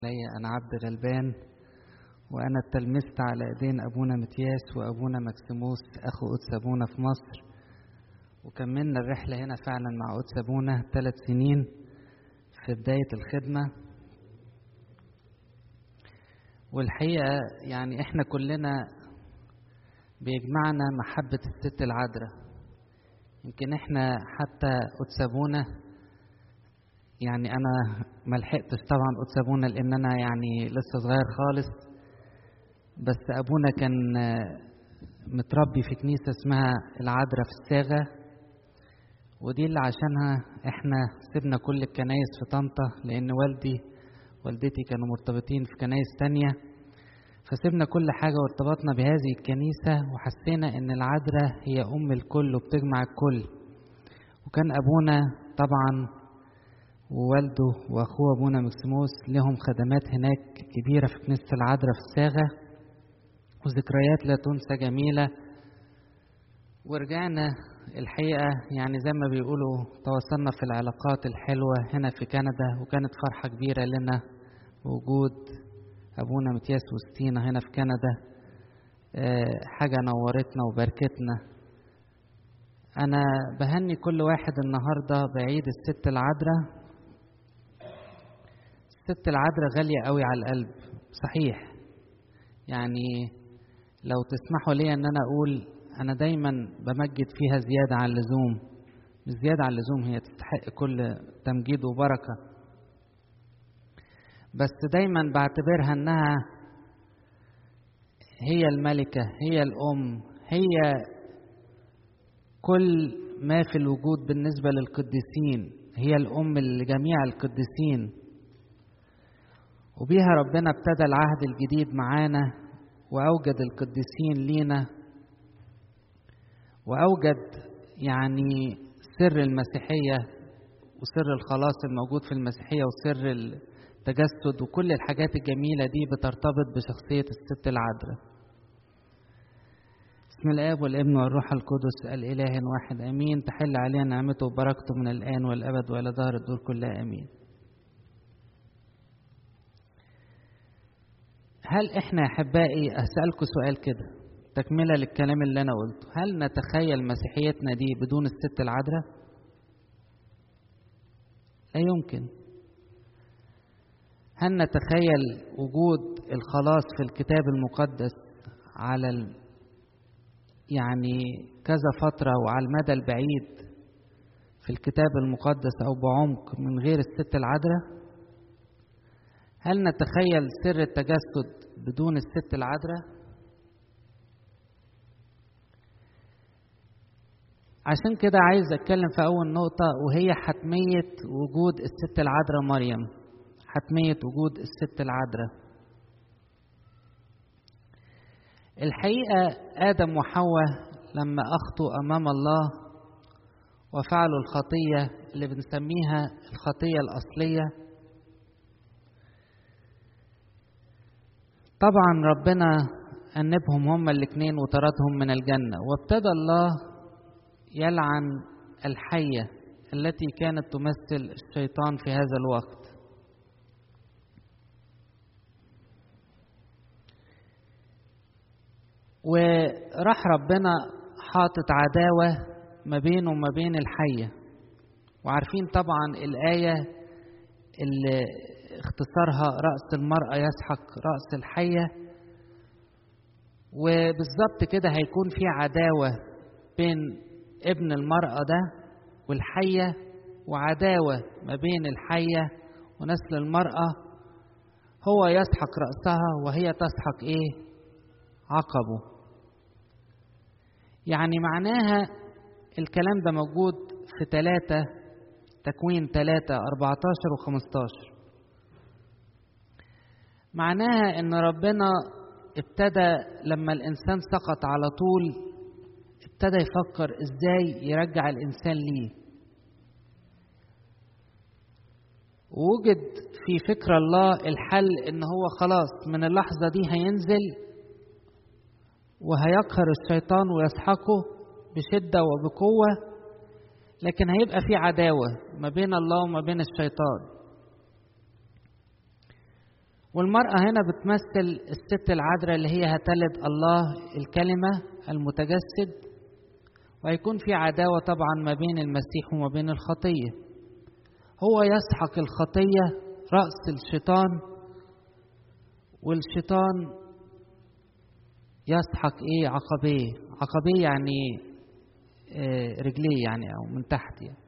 علي أنا عبد غلبان، وأنا اتلمست على إيدين أبونا متياس وأبونا مكسيموس أخو قدس أبونا في مصر، وكملنا الرحلة هنا فعلا مع قدس أبونا 3 سنين في بداية الخدمة. والحقيقة يعني إحنا كلنا بيجمعنا محبة الست العذراء. يمكن إحنا حتى قدس أبونا، يعني أنا ملحقتش طبعا قدس أبونا لأن أنا يعني لسه صغير خالص، بس أبونا كان متربي في كنيسة اسمها العذراء في الساغة، ودي اللي عشانها احنا سيبنا كل الكنايس في طنطا، لأن والدتي كانوا مرتبطين في كنايس تانية، فسيبنا كل حاجة وارتبطنا بهذه الكنيسة، وحسينا ان العذراء هي أم الكل وبتجمع الكل. وكان أبونا طبعا ووالده وأخوه أبونا مكسيموس لهم خدمات هناك كبيرة في كنيسة العذراء في الساغة، وذكريات لا تنسى جميلة. ورجعنا الحقيقة يعني زي ما بيقولوا تواصلنا في العلاقات الحلوة هنا في كندا، وكانت فرحة كبيرة لنا وجود أبونا متياس وستينا هنا في كندا. حاجة نورتنا وبركتنا. أنا بهني كل واحد النهاردة بعيد الست العذراء. الست العذراء غالية قوي على القلب صحيح، يعني لو تسمحوا لي ان انا اقول انا دايما بمجد فيها زيادة عن اللزوم، مش زيادة عن اللزوم، هي تستحق كل تمجيد وبركة، بس دايما بعتبرها انها هي الملكة، هي الام، هي كل ما في الوجود بالنسبة للقديسين، هي الام لجميع القديسين. وبيها ربنا ابتدى العهد الجديد معانا، وأوجد القديسين لينا، وأوجد يعني سر المسيحية وسر الخلاص الموجود في المسيحية وسر التجسد، وكل الحاجات الجميلة دي بترتبط بشخصية الست العذراء. بسم الآب والابن والروح القدس الإله واحد آمين. تحل علينا نعمته وبركته من الآن والأبد وإلى دهر الدور كلها آمين. هل احنا يا احبائي، اسالكم سؤال كده تكمله للكلام اللي انا قلته، هل نتخيل مسيحيتنا دي بدون الست العذراء؟ لا يمكن. هل نتخيل وجود الخلاص في الكتاب المقدس على يعني كذا فتره وعلى المدى البعيد في الكتاب المقدس او بعمق من غير الست العذراء؟ هل نتخيل سر التجسد بدون الست العذراء؟ عشان كده عايز اتكلم في اول نقطة، وهي حتمية وجود الست العذراء مريم. حتمية وجود الست العذراء. الحقيقة آدم وحواء لما أخطوا أمام الله وفعلوا الخطية اللي بنسميها الخطية الأصلية، طبعا ربنا أنبهم هما الاثنين وطردهم من الجنة، وابتدى الله يلعن الحية التي كانت تمثل الشيطان في هذا الوقت. وراح ربنا حاطط عداوة ما بينه وما بين الحية. وعارفين طبعا الآية اللي اختصارها رأس المرأة يسحق رأس الحية، وبالظبط كده هيكون في عداوة بين ابن المرأة ده والحية، وعداوة ما بين الحية ونسل المرأة، هو يسحق رأسها وهي تسحق ايه؟ عقبه. يعني معناها الكلام ده موجود في تكوين 3:14 و15. معناها ان ربنا ابتدى لما الانسان سقط على طول ابتدى يفكر ازاي يرجع الانسان ليه. ووجد في فكر الله الحل، ان هو خلاص من اللحظة دي هينزل وهيقهر الشيطان ويسحقه بشدة وبقوة، لكن هيبقى في عداوة ما بين الله وما بين الشيطان. والمرأة هنا بتمثل الست العذراء اللي هي هتلد الله الكلمة المتجسد، وهيكون في عداوة طبعا ما بين المسيح وما بين الخطية. هو يسحق الخطية رأس الشيطان، والشيطان يسحق ايه؟ عقبيه. عقبيه يعني رجليه يعني، او من تحت يعني.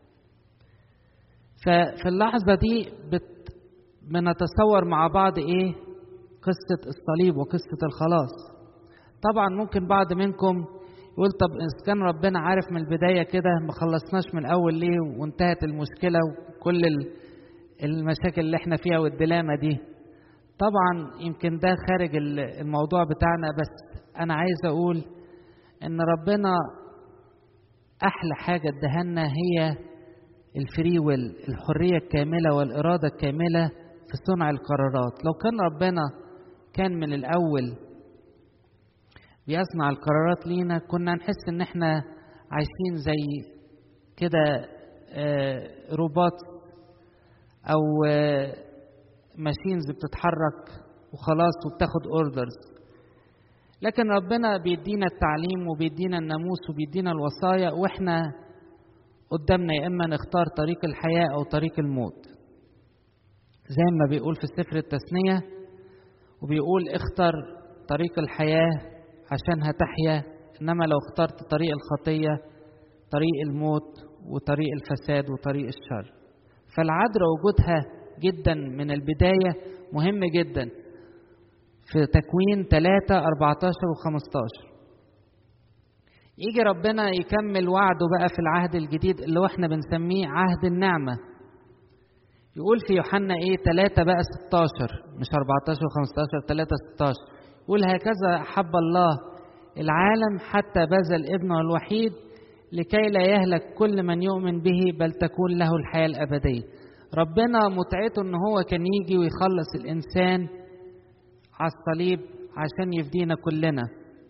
ففي اللحظة دي بنتصور مع بعض ايه؟ قصة الصليب وقصة الخلاص. طبعا ممكن بعض منكم يقول طب إذا كان ربنا عارف من البداية كده ما خلصناش من الأول ليه وانتهت المشكلة وكل المشاكل اللي احنا فيها والدلامة دي؟ طبعا يمكن ده خارج الموضوع بتاعنا، بس أنا عايز أقول إن ربنا أحلى حاجة ادهلنا هي الفري ويل، الحرية الكاملة والإرادة الكاملة في صنع القرارات. لو كان ربنا كان من الأول بيصنع القرارات لينا كنا نحس إن احنا عايشين زي كده روبوت أو ماشينز بتتحرك وخلاص وبتاخد اوردرز. لكن ربنا بيدينا التعليم وبيدينا الناموس وبيدينا الوصايا، واحنا قدامنا يا اما نختار طريق الحياة او طريق الموت، زي ما بيقول في سفر التثنية، وبيقول اختر طريق الحياة عشان هتحيا، انما لو اخترت طريق الخطية طريق الموت وطريق الفساد وطريق الشر. فالعذراء وجودها جدا من البداية مهم جدا في تكوين 3 14 و15. يجي ربنا يكمل وعده بقى في العهد الجديد اللي هو احنا بنسميه عهد النعمة. يقول في يوحنا 3 بقى 16، مش 14 و15، 3 16، يقول هكذا أحب الله العالم حتى بذل ابنه الوحيد لكي لا يهلك كل من يؤمن به بل تكون له الحياة الأبدية. ربنا متعته ان هو كان يجي ويخلص الإنسان على الصليب عشان يفدينا كلنا،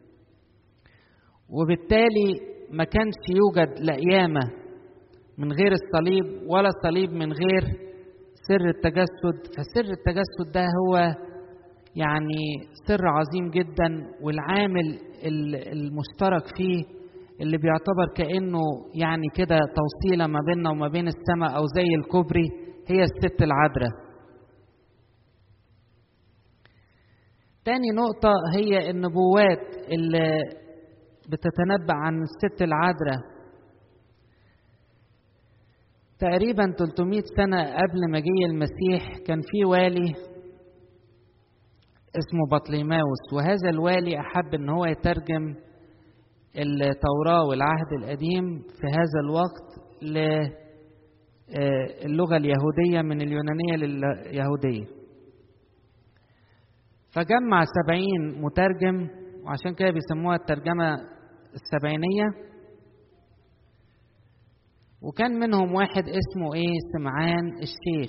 وبالتالي ما كانش يوجد لا قيامة من غير الصليب ولا صليب من غير سر التجسد. فسر التجسد ده هو يعني سر عظيم جدا، والعامل المشترك فيه اللي بيعتبر كأنه يعني كده توصيلة ما بيننا وما بين السماء أو زي الكوبري هي الست العذراء. تاني نقطة هي النبوات اللي بتتنبأ عن الست العذراء. تقريبا 300 سنة قبل مجيء المسيح كان في والي اسمه بطليماوس، وهذا الوالي أحب أن هو يترجم التوراة والعهد القديم في هذا الوقت للغة اليهودية من اليونانية لليهودية، فجمع 70 مترجم، وعشان كده بيسموها الترجمة السبعينية. وكان منهم واحد اسمه سمعان الشيخ.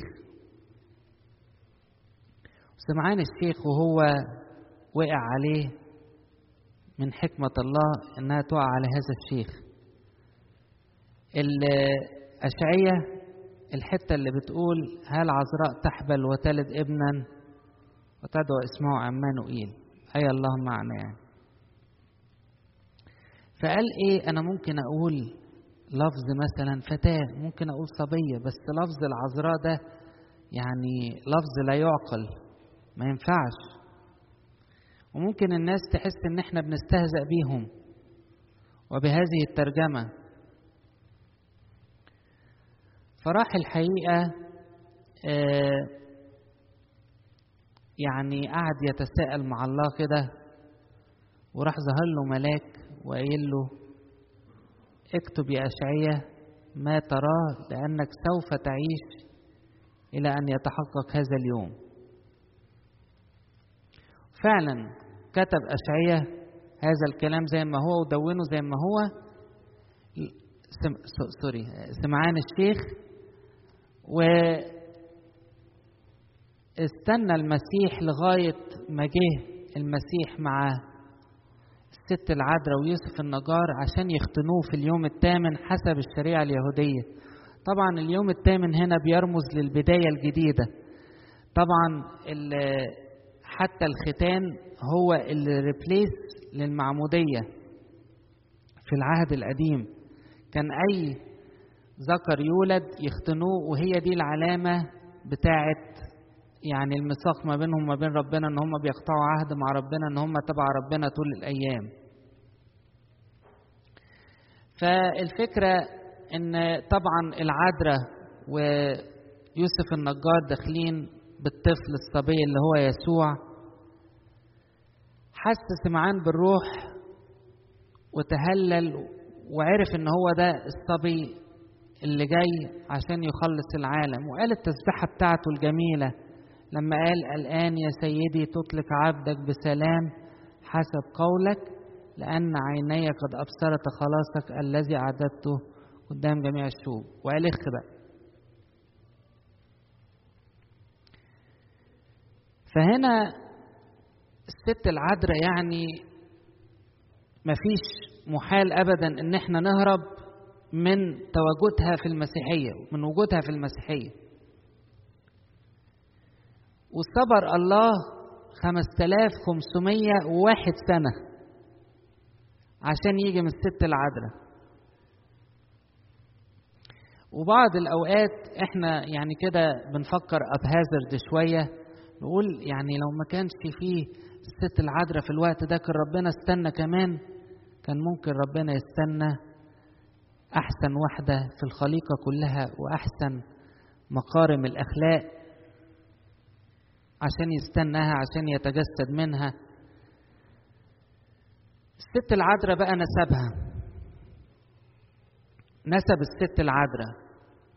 سمعان الشيخ وهو وقع عليه من حكمة الله انها تقع على هذا الشيخ. الأشعية الحتة اللي بتقول هل عذراء تحبل وتلد ابنا وتدعو اسمه عمانوئيل، أي الله معنا يعني. فقال أنا ممكن أقول لفظ مثلا فتاة، ممكن أقول صبية، بس لفظ العذراء ده يعني لفظ لا يعقل، ما ينفعش، وممكن الناس تحس ان احنا بنستهزأ بيهم وبهذه الترجمة. فراح الحقيقة يعني قعد يتساءل مع الله كده، وراح ظهر له ملاك وقايل له اكتب يا أشعية ما تراه لأنك سوف تعيش إلى أن يتحقق هذا اليوم. فعلا كتب أشعية هذا الكلام زي ما هو ودونه زي ما هو سمعان الشيخ، واستنى المسيح لغاية ما جه المسيح مع الست العذراء ويوسف النجار عشان يختنوه في اليوم الثامن حسب الشريعة اليهودية. طبعا اليوم الثامن هنا بيرمز للبداية الجديدة. طبعا حتى الختان هو اللي ريبليس للمعمودية. في العهد القديم كان أي ذكر يولد يختنوه، وهي دي العلامة بتاعت يعني الميثاق ما بينهم وما بين ربنا، ان هم بيقطعوا عهد مع ربنا ان هم تبع ربنا طول الأيام. فالفكرة ان طبعا العذراء ويوسف النجار داخلين بالطفل الصبي اللي هو يسوع، حس سمعان بالروح وتهلل وعرف ان هو ده الصبي اللي جاي عشان يخلص العالم. وقال التسبيحة بتاعته الجميلة لما قال: الآن يا سيدي تطلق عبدك بسلام حسب قولك، لأن عيني قد أبصرت خلاصك الذي أعددته قدام جميع الشعوب. وقال اخ بقى. فهنا الست العذراء يعني مفيش محال أبدا إن احنا نهرب من تواجدها في المسيحية، من وجودها في المسيحية. وصبر الله 5501 سنة عشان يجي من الست العذراء. وبعض الأوقات احنا يعني كده بنفكر أبهازرد شوية، نقول يعني لو ما كانش فيه الست العذراء في الوقت ده كان ربنا استنى كمان، كان ممكن ربنا يستنى أحسن واحدة في الخليقة كلها وأحسن مقارم الأخلاق عشان يستناها، عشان يتجسد منها. الست العذراء بقى نسبها، نسب الست العذراء.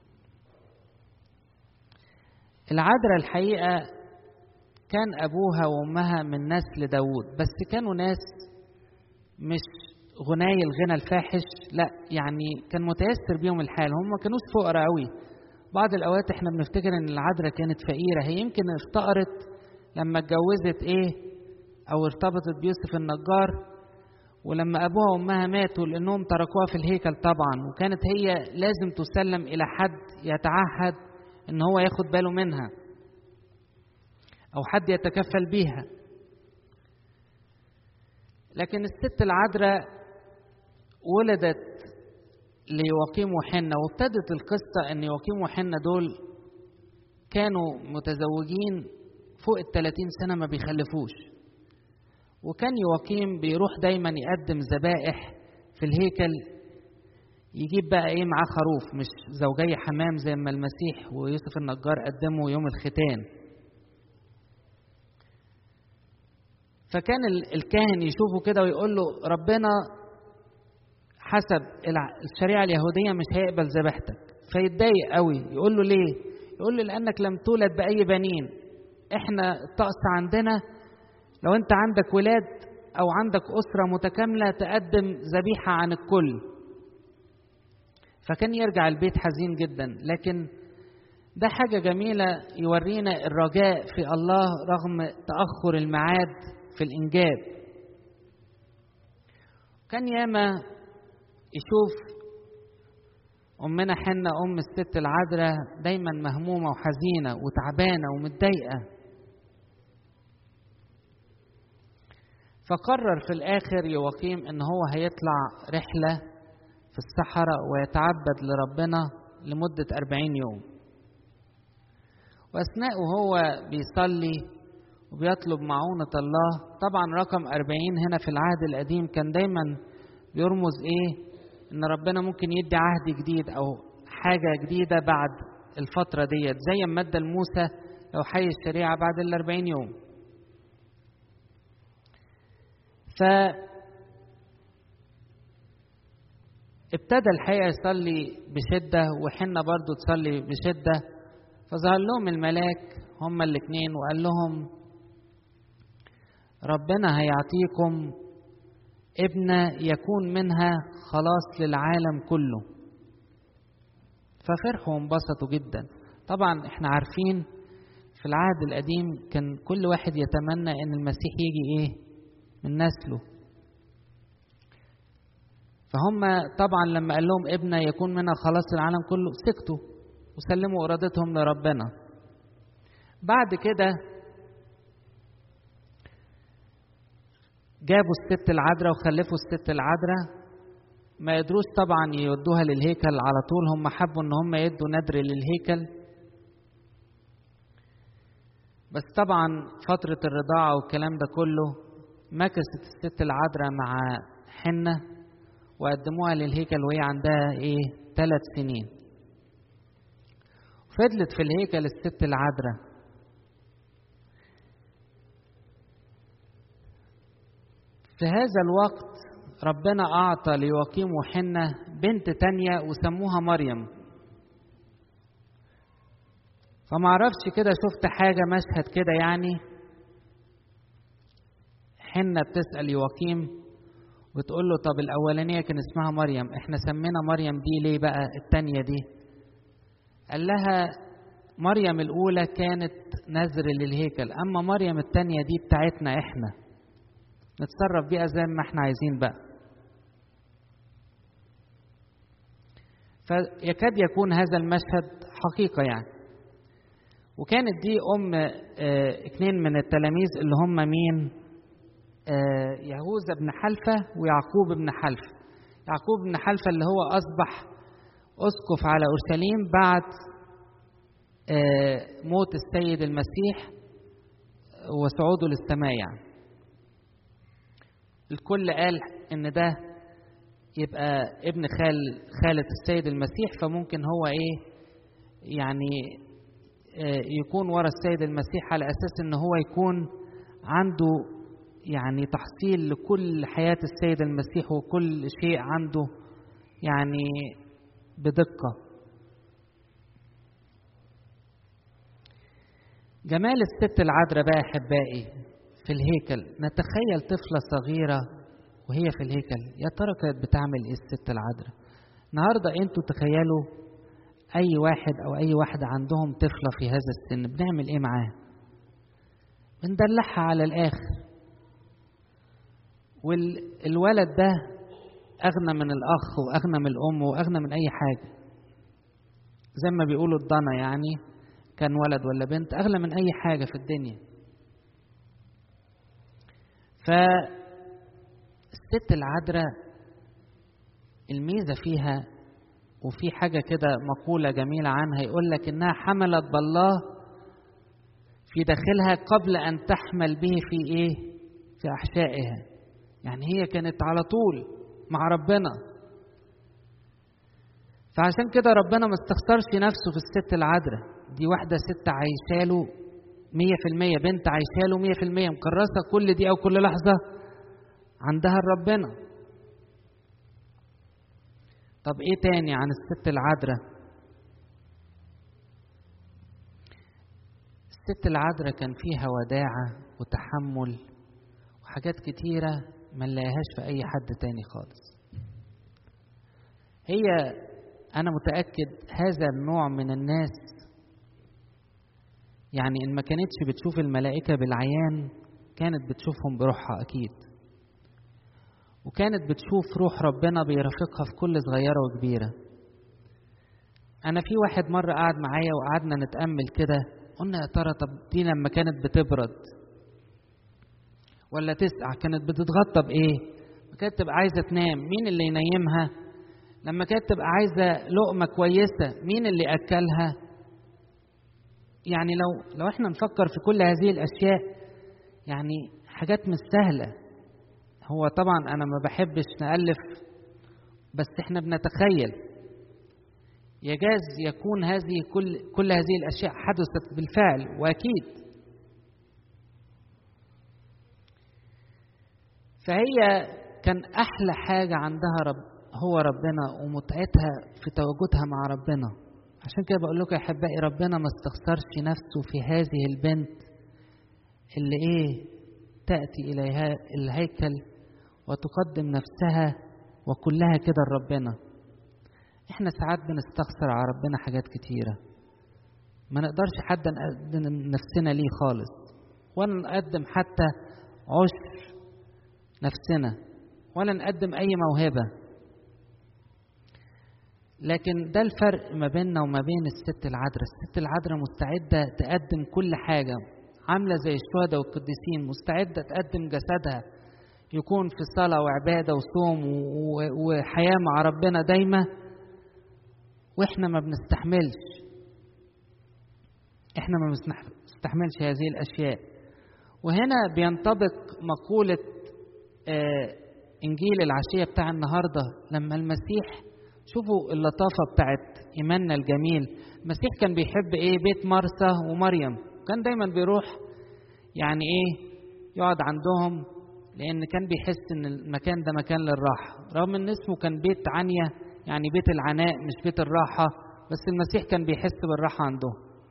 العذراء الحقيقة كان أبوها وأمها من نسل داود، بس كانوا ناس مش غناي الغنى الفاحش، لا يعني كان متيسر بيهم الحال، هم ما كانوش فقراء قوي. بعض الأوقات احنا بنفتكر ان العذراء كانت فقيرة، هي يمكن افتقرت لما اتجوزت او ارتبطت بيوسف النجار، ولما ابوها وامها ماتوا لانهم تركوها في الهيكل طبعا، وكانت هي لازم تسلم الى حد يتعهد ان هو ياخد باله منها او حد يتكفل بيها. لكن الست العذراء ولدت ليواقيم وحنة، وابتدت القصة ان يواقيم وحنة دول كانوا متزوجين فوق 30 سنة ما بيخلفوش، وكان يواقيم بيروح دايما يقدم ذبائح في الهيكل، يجيب بقى معاه خروف مش زوجي حمام زي ما المسيح ويوسف النجار قدموا يوم الختان. فكان الكاهن يشوفه كده ويقول له ربنا حسب الشريعة اليهودية مش هيقبل ذبيحتك، فيتضايق قوي. يقول له ليه؟ يقول له لأنك لم تولد بأي بنين، احنا الطقس عندنا لو انت عندك ولاد او عندك أسرة متكاملة تقدم ذبيحة عن الكل. فكان يرجع البيت حزين جدا، لكن ده حاجة جميلة يورينا الرجاء في الله رغم تأخر الميعاد في الإنجاب. كان ياما يشوف أمنا حنة أم الست العذراء دايما مهمومة وحزينة وتعبانة ومتضايقة، فقرر في الآخر يواقيم إن هو هيطلع رحلة في الصحراء ويتعبد لربنا لمدة 40 يوم. وأثناء وهو بيصلي وبيطلب معونة الله، طبعا رقم 40 هنا في العهد القديم كان دايما بيرمز إن ربنا ممكن يدي عهد جديد أو حاجة جديدة بعد الفترة ديت، زي ما ادى لموسى لو حي الشريعة بعد 40 يوم. ابتدى الحقيقة يصلي بشدة وحنة برضو تصلي بشدة، فظهر لهم الملاك هما الاثنين وقال لهم ربنا هيعطيكم ابنة يكون منها خلاص للعالم كله. ففرحوا وانبسطوا جدا. طبعا احنا عارفين في العهد القديم كان كل واحد يتمنى ان المسيح يجي من نسله، فهم طبعا لما قال لهم ابنة يكون منها خلاص العالم كله سكتوا وسلموا إرادتهم لربنا. بعد كده جابوا الست العذراء وخلفوا الست العذراء، ما يقدروش طبعا يودوها للهيكل على طول، هم حبوا ان هم يدوا ندر للهيكل. بس طبعا فترة الرضاعة والكلام ده كله مكثت الست العذراء مع حنة وقدموها للهيكل وهي عندها 3 سنين. فضلت في الهيكل الست العذراء. في هذا الوقت ربنا أعطى ليواقيم وحنة بنت تانية وسموها مريم. فما عرفش كده، شفت حاجة مشهد كده يعني، حنة بتسأل يواقيم وتقول له طب الأولانية كان اسمها مريم، احنا سمينا مريم دي ليه بقى التانية دي؟ قال لها مريم الأولى كانت نذر للهيكل، أما مريم التانية دي بتاعتنا احنا، نتصرف بيها زي ما احنا عايزين بقى. فيكاد يكون هذا المشهد حقيقة يعني. وكانت دي أم 2 من التلاميذ اللي هم مين؟ يهوذا بن حلفة ويعقوب بن حلفة. يعقوب بن حلفة اللي هو أصبح أسقف على أورشليم بعد موت السيد المسيح وصعوده للسماء يعني. الكل قال إن ده يبقى ابن خالة السيد المسيح، فممكن هو يعني يكون ورا السيد المسيح على أساس إن هو يكون عنده يعني تحصيل لكل حياة السيد المسيح وكل شيء عنده يعني بدقة. جمال الست العذراء بقى أحبائي في الهيكل، نتخيل طفلة صغيرة وهي في الهيكل، يا ترى كانت بتعمل ايه الست العذراء؟ النهارده انتوا تخيلوا اي واحد او اي واحدة عندهم طفلة في هذا السن، بنعمل ايه معاه؟ بندلعها على الاخر. والولد ده اغنى من الاخ واغنى من الام واغنى من اي حاجة، زي ما بيقولوا الضنا يعني، كان ولد ولا بنت اغلى من اي حاجة في الدنيا. فالست العذراء الميزة فيها، وفي حاجة كده مقولة جميلة عنها يقول لك إنها حملت بالله في داخلها قبل أن تحمل به في أحشائها. يعني هي كانت على طول مع ربنا. فعشان كده ربنا ما استخسرش نفسه في الست العذراء دي. واحدة ست عايشاله 100%، بنت عايشاله 100%، مكرسة كل دي أو كل لحظة عندها ربنا. طب ايه تاني عن الست العذراء؟ الست العذراء كان فيها وداعة وتحمل وحاجات كتيرة ما نلاقيهاش في اي حد تاني خالص. هي انا متأكد هذا النوع من الناس يعني ان ما كانتش بتشوف الملائكة بالعيان كانت بتشوفهم بروحها اكيد، وكانت بتشوف روح ربنا بيرافقها في كل صغيرة وكبيرة. أنا في واحد مرة قعد معايا وقعدنا نتأمل كده، قلنا يا ترى طب دي لما كانت بتبرد ولا تسقع كانت بتتغطى بإيه؟ لما كانت تبقى عايزة تنام مين اللي ينيمها؟ لما كانت تبقى عايزة لقمة كويسة مين اللي أكلها؟ يعني لو احنا نفكر في كل هذه الأشياء يعني حاجات مش سهلة. هو طبعا أنا ما بحبش نألف، بس احنا بنتخيل يجاز يكون هذه كل هذه الأشياء حدثت بالفعل وأكيد. فهي كان أحلى حاجة عندها هو ربنا ومتعتها في تواجدها مع ربنا. عشان كده بقول لكم يا أحبائي ربنا ما استخسرش نفسه في هذه البنت اللي تأتي إلى الهيكل وتقدم نفسها وكلها كده لربنا. احنا ساعات بنستخسر على ربنا حاجات كتيرة، ما نقدرش حتى نقدم نفسنا ليه خالص، ولا نقدم حتى عشر نفسنا، ولا نقدم أي موهبة. لكن ده الفرق ما بيننا وما بين الست العذراء. الست العذراء مستعدة تقدم كل حاجة، عاملة زي الشهداء والقديسين، مستعدة تقدم جسدها يكون في صلاة وعبادة وصوم وحياة مع ربنا دايما، وإحنا ما بنستحملش، إحنا ما بنستحملش هذه الأشياء. وهنا بينطبق مقولة إنجيل العشية بتاع النهاردة، لما المسيح، شوفوا اللطافة بتاعت إيماننا الجميل. المسيح كان بيحب إيه؟ بيت مرثا ومريم، كان دايما بيروح يعني إيه؟ يقعد عندهم، لأن كان بيحس إن المكان ده مكان للراحة، رغم إن اسمه كان بيت عنيا، يعني بيت العناء مش بيت الراحة، بس المسيح كان بيحس بالراحة عندهم.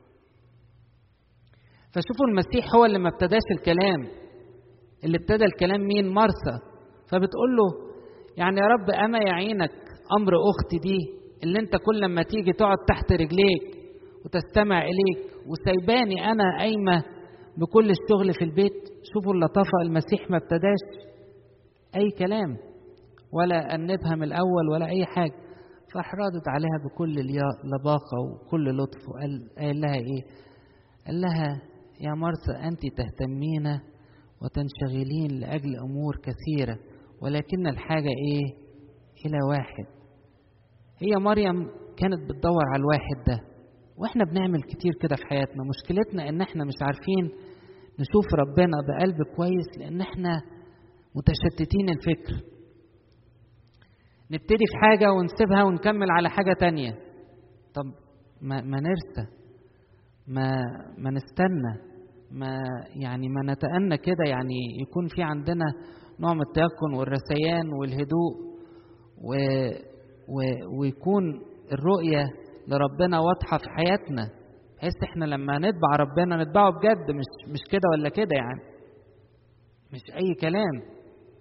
فشوفوا المسيح هو اللي ما ابتداش الكلام، اللي ابتدى الكلام مين؟ مرثا. فبتقول له يعني يا رب أما يعينك أمر أختي دي اللي أنت كل لما تيجي تقعد تحت رجليك وتستمع إليك، وسايباني أنا قايمة بكل الشغل في البيت. شوفوا اللطافة، المسيح ما ابتداش أي كلام ولا أنبها من الأول ولا أي حاجة، فأحرضت عليها بكل لباقة وكل لطف، وقال لها إيه؟ قال لها يا مرثا أنت تهتمين وتنشغلين لأجل أمور كثيرة، ولكن الحاجة إيه؟ إلى واحد. هي مريم كانت بتدور على الواحد ده، وإحنا بنعمل كتير كده في حياتنا. مشكلتنا إن إحنا مش عارفين نشوف ربنا بقلب كويس، لأن إحنا متشتتين الفكر، نبتدي في حاجة ونسيبها ونكمل على حاجة تانية. طب ما نرسى، ما نستنى، ما نتأنى كده، يعني يكون في عندنا نوع من التيقن والرثيان والهدوء، ويكون الرؤية لربنا واضحة في حياتنا، بحيث احنا لما نتبع ربنا نتبعه بجد، مش كده ولا كده، يعني مش أي كلام.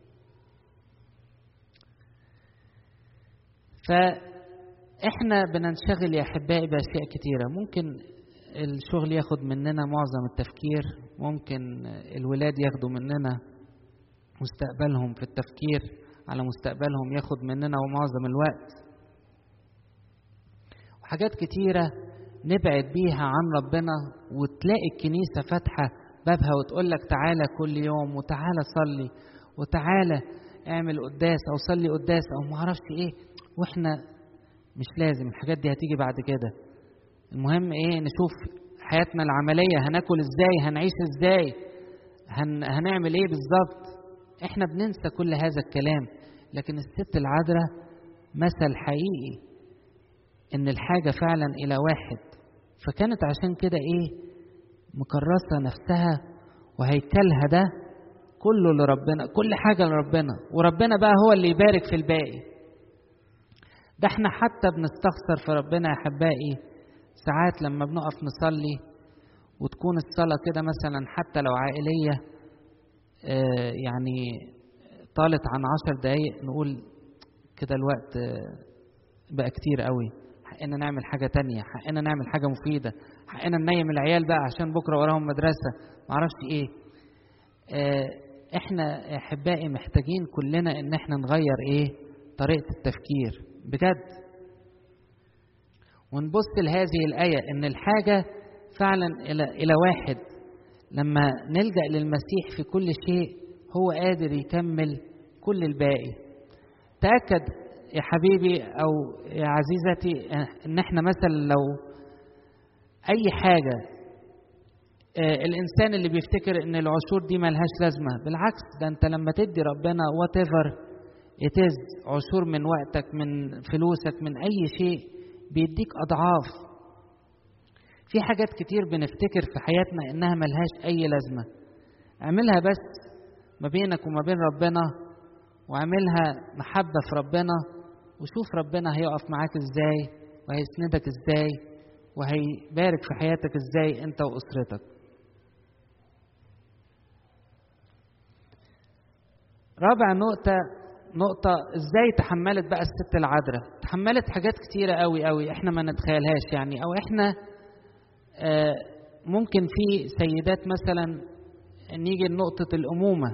فاحنا بننشغل يا أحبائي بأشياء كتيرة. ممكن الشغل ياخد مننا معظم التفكير، ممكن الولاد ياخدوا مننا مستقبلهم في التفكير على مستقبلهم، ياخد مننا ومعظم الوقت، وحاجات كتيرة نبعد بيها عن ربنا. وتلاقي الكنيسة فاتحة بابها وتقول لك تعالى كل يوم، وتعالى صلي، وتعالى اعمل قداس أو صلي قداس أو معرفش إيه، وإحنا مش لازم، الحاجات دي هتيجي بعد كده. المهم إيه؟ نشوف حياتنا العملية، هناكل إزاي، هنعيش إزاي، هنعمل إيه بالظبط. إحنا بننسى كل هذا الكلام. لكن الست العذراء مثل حقيقي إن الحاجة فعلا إلى واحد، فكانت عشان كده إيه؟ مكرسة نفسها وهيكلها ده كله لربنا، كل حاجة لربنا، وربنا بقى هو اللي يبارك في الباقي. ده احنا حتى بنستخسر في ربنا يا أحبائي ساعات لما بنقف نصلي، وتكون الصلاة كده مثلا حتى لو عائلية يعني طالت عن 10 دقايق، نقول كده الوقت بقى كتير قوي، حقنا نعمل حاجة تانية، حقنا نعمل حاجة مفيدة، حقنا ننيم العيال بقى عشان بكرة وراهم مدرسة، معرفش ايه. احنا يا أحبائي محتاجين كلنا ان احنا نغير ايه؟ طريقة التفكير بجد، ونبص لهذه الآية ان الحاجة فعلا إلى واحد. لما نلجأ للمسيح في كل شيء هو قادر يكمل كل الباقي. تأكد يا حبيبي أو يا عزيزتي إن إحنا مثلا لو أي حاجة، الإنسان اللي بيفتكر إن العشور دي ملهاش لازمة، بالعكس ده أنت لما تدي ربنا whatever it is، عشور من وقتك، من فلوسك، من أي شيء، بيديك أضعاف. في حاجات كتير بنفتكر في حياتنا إنها ملهاش أي لازمة، اعملها بس ما بينك وما بين ربنا، واعملها محبة في ربنا، وشوف ربنا هيقف معاك إزاي، وهيسندك إزاي، وهيبارك في حياتك إزاي أنت وأسرتك. رابع نقطة إزاي تحملت بقى الست العذراء. تحملت حاجات كتيرة قوي قوي إحنا ما نتخيلهاش، يعني أو إحنا ممكن في سيدات مثلا نيجي لنقطة الأمومة.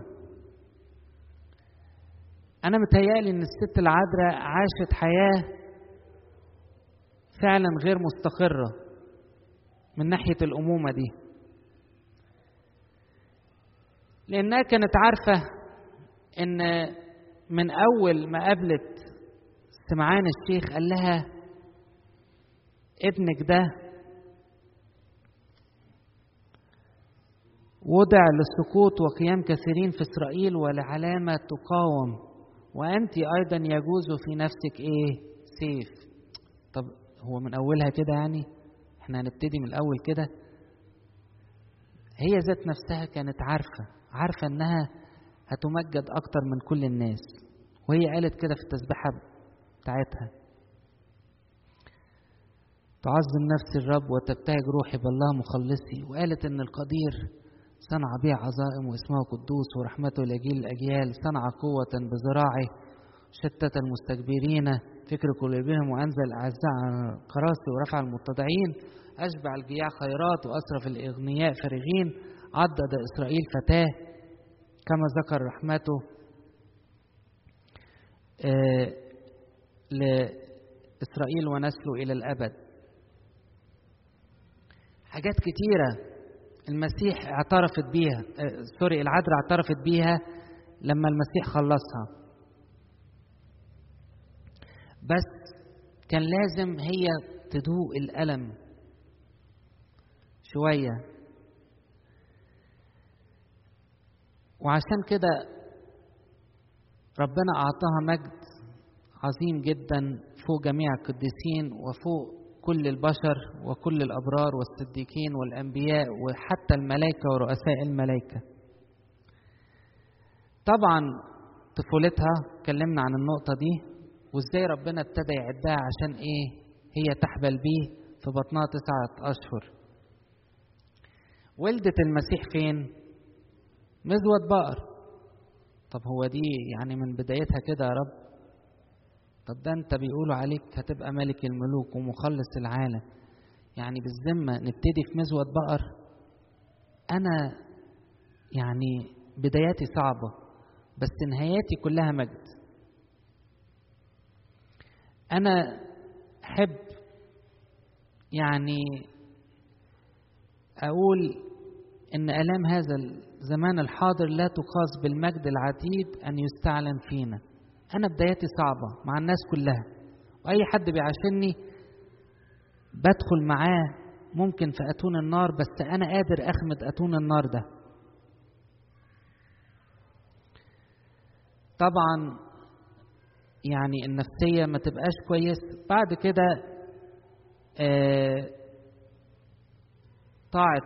أنا متهيألي إن الست العذراء عاشت حياة فعلا غير مستقرة من ناحية الأمومة دي، لأنها كانت عارفة إن من أول ما قابلت سمعان الشيخ قال لها ابنك ده وضع للسقوط وقيام كثيرين في إسرائيل ولعلامة تقاوم، وأنت أيضا يجوز في نفسك إيه؟ سيف. طب هو من أولها كده يعني؟ إحنا هنبتدي من الأول كده؟ هي ذات نفسها كانت عارفة إنها هتمجد أكتر من كل الناس، وهي قالت كده في التسبيحة بتاعتها: تعظم نفسي الرب وتبتهج روحي بالله مخلصي. وقالت إن القدير صنع بيه عظائم واسمه قدوس ورحمته لجيل الأجيال، صنع قوة بذراعه شتت المستكبرين فكر قلوبهم وأنزل الأعزاء عن القراصي ورفع المتضعين، أشبع الجياع خيرات وأسرف الأغنياء فرغين، عضد إسرائيل فتاه كما ذكر رحمته لإسرائيل ونسله إلى الأبد. حاجات كتيرة المسيح اعترفت بيها، العذراء اعترفت بيها لما المسيح خلصها، بس كان لازم هي تدوق الألم شوية. وعشان كده ربنا أعطاها مجد عظيم جدا فوق جميع القديسين وفوق كل البشر وكل الأبرار والصديقين والأنبياء وحتى الملائكة ورؤساء الملائكة. طبعا طفولتها اتكلمنا عن النقطة دي، وازاي ربنا ابتدى يعدها عشان ايه هي تحبل بيه في بطنها 9 أشهر. ولدت المسيح فين؟ مزود بقر. طب هو دي يعني من بدايتها كده يا رب؟ طب ده انت بيقولوا عليك هتبقى ملك الملوك ومخلص العالم، يعني بالذمة نبتدي في مزود بقر؟ انا يعني بداياتي صعبة بس نهاياتي كلها مجد. انا احب يعني اقول ان الام هذا الزمان الحاضر لا تقاس بالمجد العتيد ان يستعلن فينا. أنا بداياتي صعبة مع الناس كلها، وأي حد بيعاشرني بدخل معاه ممكن في أتون النار، بس أنا قادر أخمد أتون النار ده. طبعا يعني النفسية ما تبقاش كويس بعد كده. طاعة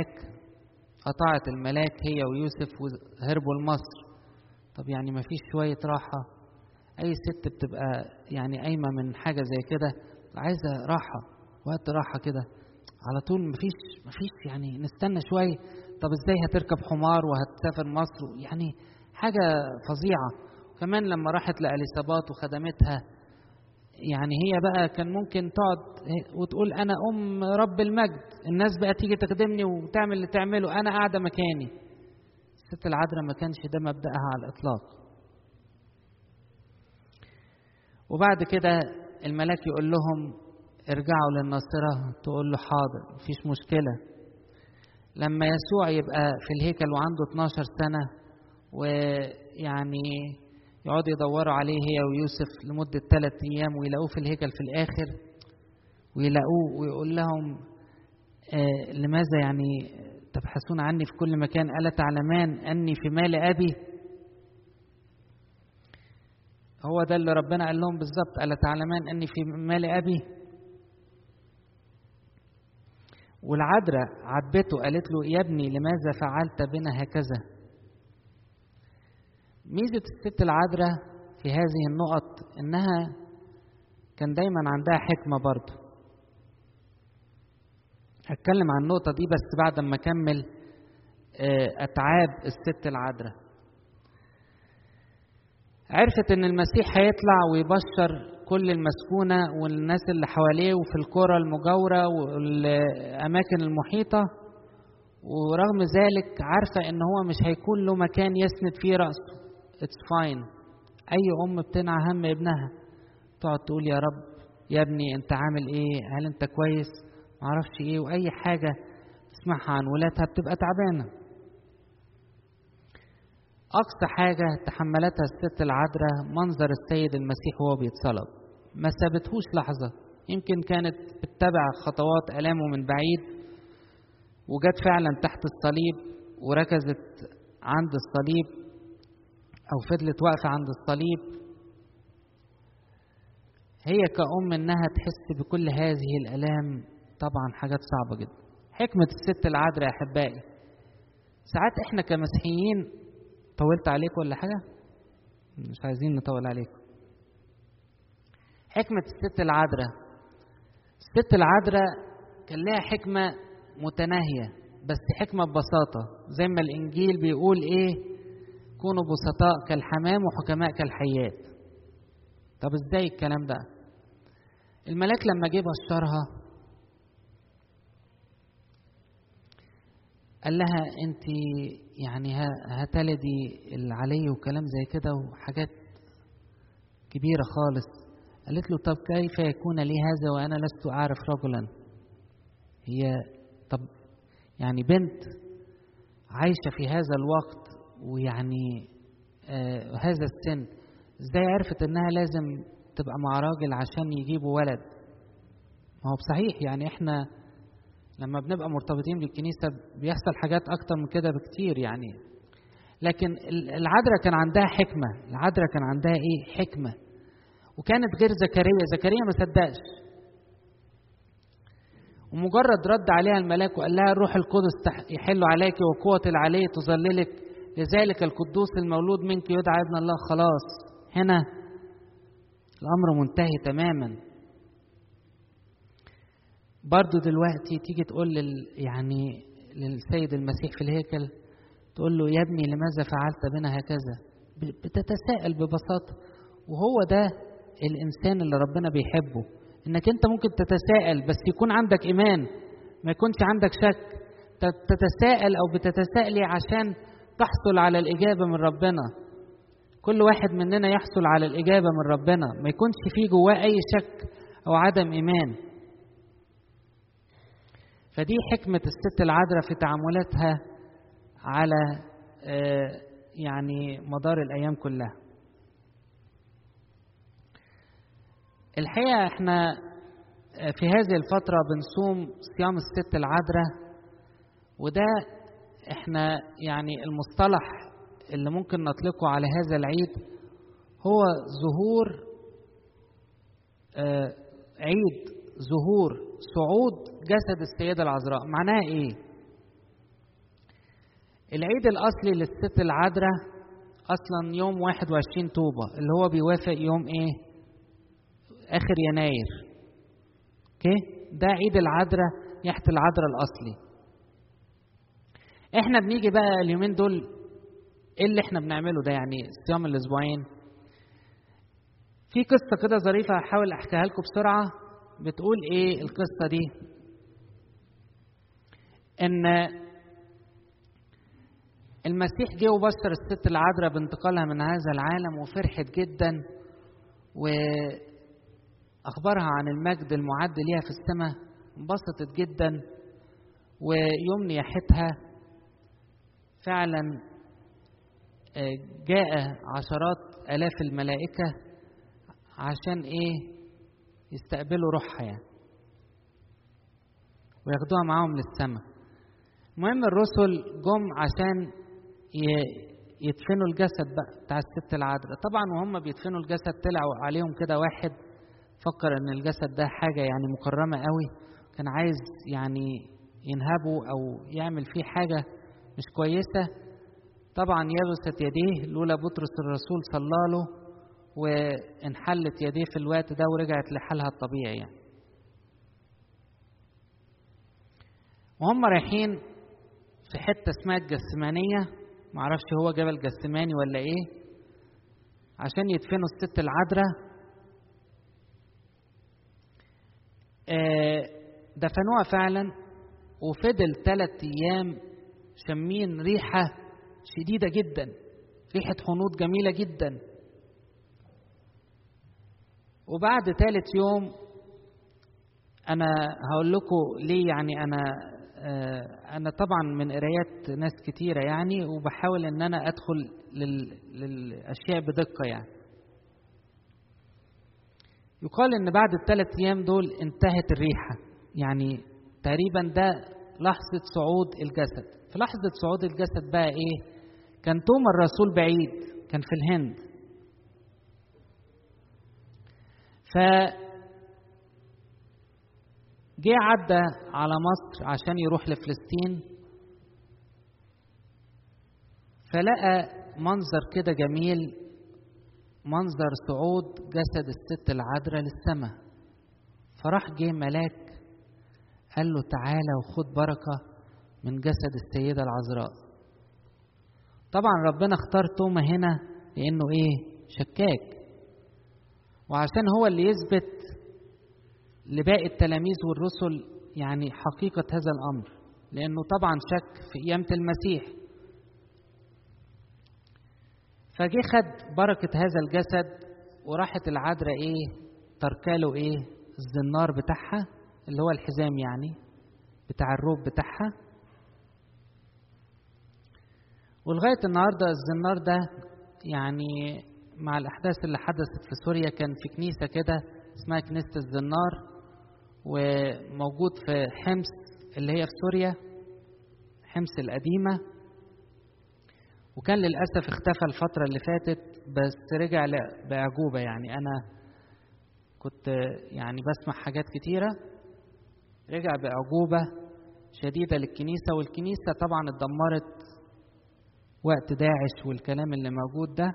الملاك هي ويوسف وهربوا لمصر. طب يعني ما فيش شوية راحة؟ أي ست بتبقى يعني قايمة من حاجة زي كده عايزة راحة، وقت راحة كده على طول. مفيش يعني نستنى شوية. طب ازاي هتركب حمار وهتسافر مصر؟ يعني حاجة فظيعة. كمان لما راحت لأليصابات وخدمتها، يعني هي بقى كان ممكن تقعد وتقول أنا رب المجد، الناس بقى تيجي تخدمني وتعمل اللي تعمله، أنا قاعدة مكاني. الست العذراء ما كانش ده مبدأها على الإطلاق. وبعد كده الملاك يقول لهم ارجعوا للناصرة، تقول له حاضر مفيش مشكلة. لما يسوع يبقى في الهيكل وعنده 12 سنة ويعني يقعدوا يدوروا عليه هي ويوسف لمدة 3 أيام ويلاقوه في الهيكل في الآخر، ويلاقوه ويقول لهم لماذا يعني تبحثون عني في كل مكان؟ ألا تعلمان أني في مال أبي؟ هو ده اللي ربنا قال لهم بالظبط، ألا تعلمان أني في مال أبي؟ والعذراء عاتبته قالت له يا ابني لماذا فعلت بنا هكذا؟ ميزة الست العذراء في هذه النقط إنها كان دايما عندها حكمة برضه. هتكلم عن النقطة دي بس بعد ما أكمل أتعاب الست العذراء. عرفت إن المسيح هيطلع ويبشر كل المسكونة والناس اللي حواليه وفي القرى المجاورة والأماكن المحيطة، ورغم ذلك عارفة إن هو مش هيكون له مكان يسند فيه رأسه. It's fine. أي بتنعى هم ابنها تقعد تقول يا رب يا ابني أنت عامل إيه؟ هل أنت كويس؟ معرفش إيه، وأي حاجة تسمعها عن ولادها بتبقى تعبانة. أقصى حاجة تحملتها الست العذراء منظر السيد المسيح وهو بيتصلب، ما سابتهوش لحظة. يمكن كانت بتتبع خطوات آلامه من بعيد، وجت فعلا تحت الصليب وركزت عند الصليب أو فضلت واقفة عند الصليب. هي كأم إنها تحس بكل هذه الآلام طبعا حاجات صعبة جدا. حكمة الست العذراء يا أحبائي، ساعات إحنا كمسيحيين، طولت عليكم ولا حاجة؟ مش عايزين نطول عليكم. حكمة الست العذراء، الست العذراء كان لها حكمة متناهية، بس حكمة ببساطة، زي ما الإنجيل بيقول إيه؟ كونوا بسطاء كالحمام وحكماء كالحيات. طب إزاي الكلام ده؟ الملاك لما جه بشرها قال لها أنت يعني هتلدي العلي وكلام زي كده وحاجات كبيرة خالص. قالت له طب كيف يكون لي هذا وأنا لست أعرف رجلا؟ هي طب يعني بنت عايشة في هذا الوقت ويعني هذا السن، ازاي عرفت انها لازم تبقى مع راجل عشان يجيبوا ولد؟ ما هو بصحيح يعني احنا لما بنبقى مرتبطين بالكنيسة بيحصل حاجات اكتر من كده بكتير يعني. لكن العذراء كان عندها حكمة، العذراء كان عندها ايه؟ حكمة. وكانت غير زكريا، زكريا ما صدقش، ومجرد رد عليها الملاك وقال لها الروح القدس يحل عليك وقوة العلي تظللك، لذلك القدوس المولود منك يدعى ابن الله. خلاص هنا الأمر منتهي تماما. برضو دلوقتي تيجي تقول يعني للسيد المسيح في الهيكل، تقول له يا ابني لماذا فعلت بنا هكذا؟ بتتساءل ببساطة. وهو ده الإنسان اللي ربنا بيحبه، إنك أنت ممكن تتساءل بس يكون عندك إيمان، ما يكونش عندك شك. تتساءل أو بتتساءلي عشان تحصل على الإجابة من ربنا. كل واحد مننا يحصل على الإجابة من ربنا، ما يكونش فيه جواه أي شك أو عدم إيمان. فدي حكمة الست العذراء في تعاملاتها على يعني مدار الأيام كلها. الحقيقة احنا في هذه الفترة بنصوم صيام الست العذراء، وده احنا يعني المصطلح اللي ممكن نطلقه على هذا العيد هو ظهور عيد ظهور صعود جسد السيدة العذراء. معناها ايه؟ العيد الأصلي للست العذراء أصلا يوم 21 طوبة، اللي هو بيوافق يوم ايه؟ آخر يناير. اوكي؟ ده عيد العذراء، يحت العذراء الأصلي. احنا بنيجي بقى اليومين دول ايه اللي احنا بنعمله ده؟ يعني صيام الأسبوعين. في قصة كده ظريفة هحاول أحكيها لكم بسرعة. بتقول ايه القصة دي؟ ان المسيح جه وبشر الست العذراء بانتقالها من هذا العالم، وفرحت جدا وأخبرها عن المجد المعد ليها في السماء. انبسطت جدا، ويوم نياحتها فعلا جاء عشرات آلاف الملائكة عشان ايه؟ يستقبلوا روحها يعني، وياخدوها معاهم للسماء. المهم الرسل جم عشان يدفنوا الجسد بقى بتاع الست العذراء. طبعا وهم بيدفنوا الجسد طلعوا عليهم كده واحد فكر ان الجسد ده حاجة يعني مكرمة قوي، كان عايز يعني ينهبه او يعمل فيه حاجة مش كويسة. طبعا يبست يديه، لولا بطرس الرسول صلى له وانحلت يديه في الوقت ده ورجعت لحالها الطبيعي يعني. وهم رايحين في حتة اسمها الجسمانية، معرفش هو جبل جسماني ولا ايه، عشان يدفنوا الست العذراء. دفنوها فعلا، وفضل 3 أيام شمين ريحة شديدة جدا، ريحة حنوط جميلة جدا. وبعد 3 يوم، أنا هقول لكم ليه يعني أنا أنا طبعا من قرايات ناس كتيرة يعني، وبحاول إن أنا أدخل للأشياء بدقة يعني. يقال إن بعد ال3 أيام دول انتهت الريحة، يعني تقريبا ده لحظة صعود الجسد. في لحظة صعود الجسد بقى إيه؟ كان توما الرسول بعيد، كان في الهند، جه عدى على مصر عشان يروح لفلسطين، فلقى منظر كده جميل، منظر صعود جسد الست العذراء للسماء. فراح جه ملاك قال له تعالى وخد بركة من جسد السيدة العذراء. طبعا ربنا اختار توما هنا لأنه ايه؟ شكاك، وعشان هو اللي يثبت لباقي التلاميذ والرسل يعني حقيقة هذا الأمر، لأنه طبعا شك في قيامة المسيح. فجه خد بركة هذا الجسد، وراحت العذراء ايه؟ تركاله ايه؟ الزنار بتاعها اللي هو الحزام يعني بتاع الروب بتاعها. ولغاية النهاردة الزنار ده يعني مع الأحداث اللي حدثت في سوريا كان في كنيسة كده اسمها كنيسة الزنار، وموجود في حمص اللي هي في سوريا، حمص القديمة، وكان للأسف اختفى الفترة اللي فاتت، بس رجع بأعجوبة. يعني أنا كنت يعني بسمع حاجات كتيرة، رجع بأعجوبة شديدة للكنيسة، والكنيسة طبعا اتدمرت وقت داعش والكلام اللي موجود ده،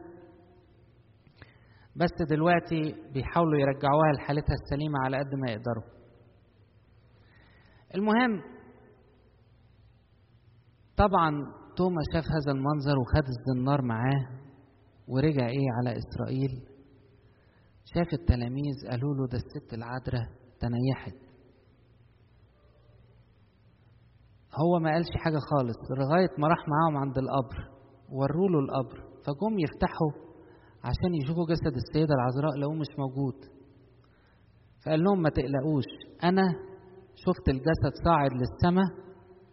بس دلوقتي بيحاولوا يرجعوها لحالتها السليمة على قد ما يقدروا. المهم طبعا توما شاف هذا المنظر وخد الزنار معاه ورجع ايه على إسرائيل. شاف التلاميذ قالوا له ده الست العذراء تنيحت. هو ما قالش حاجة خالص لغاية ما راح معاهم عند القبر، وروا له القبر، فجم يفتحوا عشان يشوفوا جسد السيدة العذراء لقوه مش موجود. فقال لهم ما تقلقوش، أنا شفت الجسد صاعد للسماء،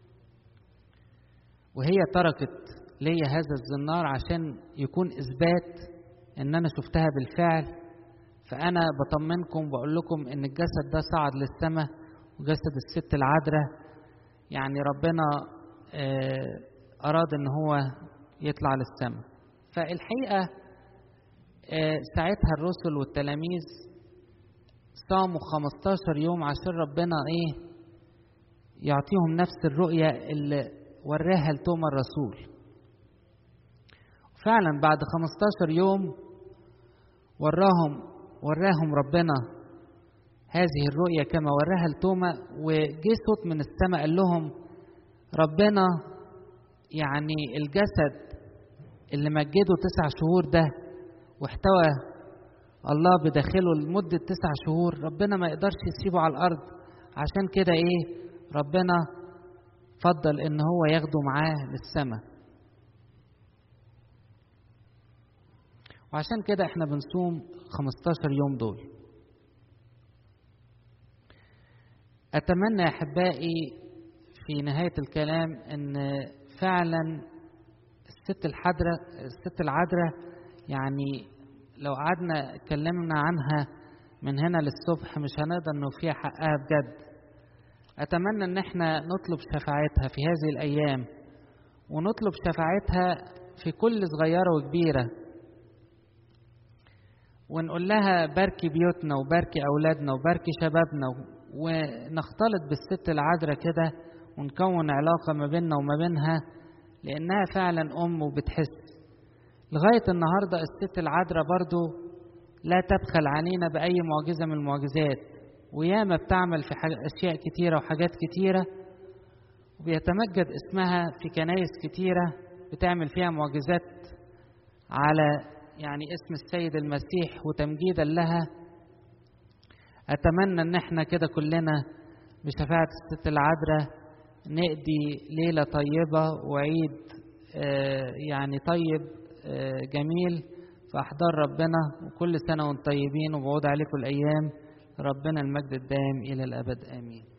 وهي تركت لي هذا الزنار عشان يكون إثبات إن أنا شفتها بالفعل. فأنا بطمنكم وبقول لكم إن الجسد ده صعد للسماء، وجسد الست العذراء يعني ربنا أراد إن هو يطلع للسماء. فالحقيقة ساعتها الرسل والتلاميذ صاموا 15 يوم عشان ربنا إيه؟ يعطيهم نفس الرؤية اللي وراها لتوما الرسول. فعلا بعد 15 يوم وراهم ربنا هذه الرؤية كما وراها لتوما، وجه صوت من السماء قال لهم ربنا يعني الجسد اللي مجده 9 شهور ده واحتوى الله بداخله لمدة 9 شهور، ربنا ما يقدرش يسيبه على الأرض. عشان كده ايه؟ ربنا فضل ان هو ياخده معاه للسماء. وعشان كده احنا بنصوم 15 يوم دول. أتمنى يا أحبائي في نهاية الكلام أن فعلا الست العذراء يعني لو قعدنا اتكلمنا عنها من هنا للصبح مش هنقدر نوفيها حقها بجد. أتمنى أن احنا نطلب شفاعتها في هذه الأيام، ونطلب شفاعتها في كل صغيرة وكبيرة، ونقول لها باركي بيوتنا وباركي أولادنا وباركي شبابنا، ونختلط بالست العذراء كده ونكون علاقة ما بيننا وما بينها، لأنها فعلا أم وبتحس. لغاية النهاردة الست العذراء برضو لا تبخل علينا بأي معجزة من المعجزات، وياما بتعمل في أشياء كتيرة وحاجات كتيرة، وبيتمجد اسمها في كنايس كتيرة بتعمل فيها معجزات على يعني اسم السيد المسيح وتمجيدا لها. أتمنى أن احنا كده كلنا بشفاعة الست العذراء نقضي ليلة طيبة وعيد يعني طيب جميل في أحضان ربنا، وكل سنة وانتم طيبين وبعود عليكم الأيام. ربنا المجد الدائم إلى الأبد آمين.